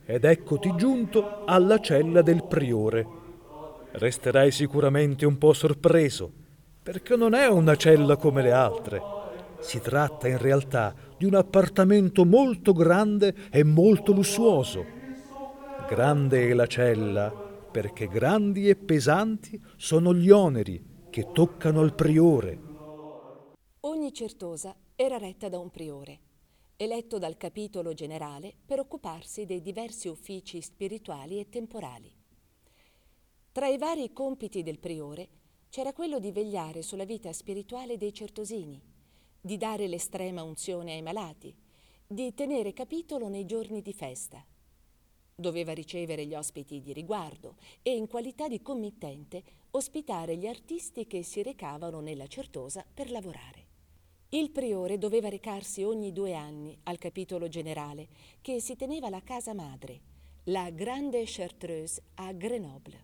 ed eccoti giunto alla cella del priore. Resterai sicuramente un po' sorpreso, perché non è una cella come le altre. Si tratta in realtà di un appartamento molto grande e molto lussuoso. Grande è la cella, perché grandi e pesanti sono gli oneri che toccano al priore. Ogni certosa era retta da un priore, eletto dal capitolo generale per occuparsi dei diversi uffici spirituali e temporali. Tra i vari compiti del priore c'era quello di vegliare sulla vita spirituale dei certosini, di dare l'estrema unzione ai malati, di tenere capitolo nei giorni di festa. Doveva ricevere gli ospiti di riguardo e, in qualità di committente, ospitare gli artisti che si recavano nella certosa per lavorare. Il priore doveva recarsi ogni 2 anni al capitolo generale, che si teneva alla casa madre, la Grande Chartreuse a Grenoble.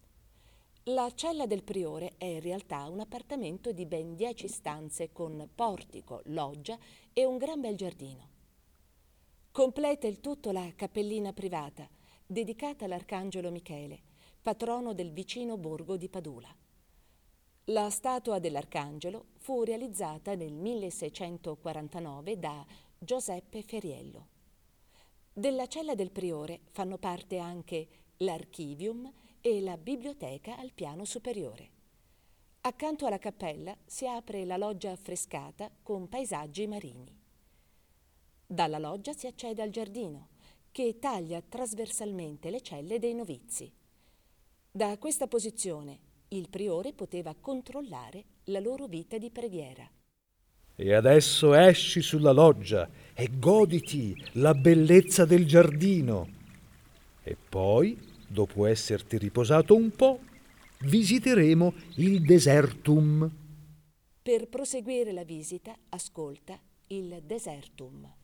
La cella del priore è in realtà un appartamento di ben 10 stanze con portico, loggia e un gran bel giardino. Completa il tutto la cappellina privata, dedicata all'Arcangelo Michele, patrono del vicino borgo di Padula. La statua dell'Arcangelo fu realizzata nel 1649 da Giuseppe Feriello. Della cella del priore fanno parte anche l'archivium e la biblioteca al piano superiore. Accanto alla cappella si apre la loggia affrescata con paesaggi marini. Dalla loggia si accede al giardino, che taglia trasversalmente le celle dei novizi. Da questa posizione il priore poteva controllare la loro vita di preghiera. E adesso esci sulla loggia e goditi la bellezza del giardino. E poi, dopo esserti riposato un po', visiteremo il desertum. Per proseguire la visita, ascolta il Desertum.